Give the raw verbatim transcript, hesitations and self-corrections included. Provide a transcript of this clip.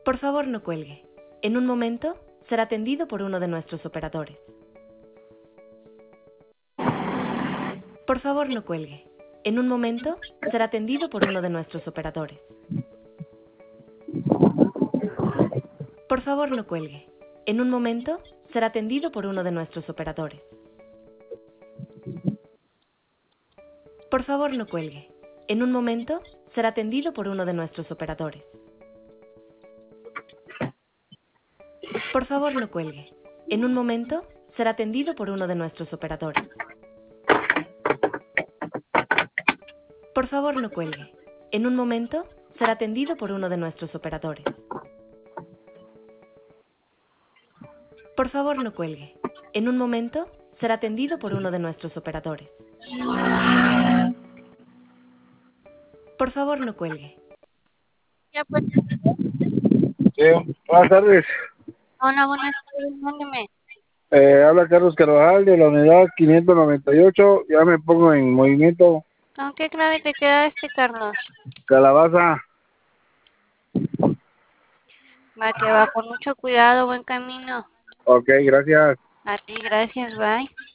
Por favor, no cuelgue. En un momento, será atendido por uno de nuestros operadores. Por favor, no cuelgue. En un momento, será atendido por uno de nuestros operadores. Por favor, no cuelgue. En un momento, será atendido por uno de nuestros operadores. Por favor, no cuelgue. En un momento, será atendido por uno de nuestros operadores. Por favor, no cuelgue. En un momento, será atendido por uno de nuestros operadores. Por favor, no cuelgue. En un momento, será atendido por uno de nuestros operadores. Por favor, no cuelgue. En un momento, será atendido por uno de nuestros operadores. Por favor, no cuelgue. Ya pues, Sí, buenas tardes. hola, buenas tardes, mándeme. Eh, habla Carlos Carvajal de la unidad quinientos noventa y ocho. Ya me pongo en movimiento. ¿Con qué clave te quedaste, Carlos? Calabaza. Va, que va con mucho cuidado, buen camino. Ok, gracias. A ti, gracias, bye.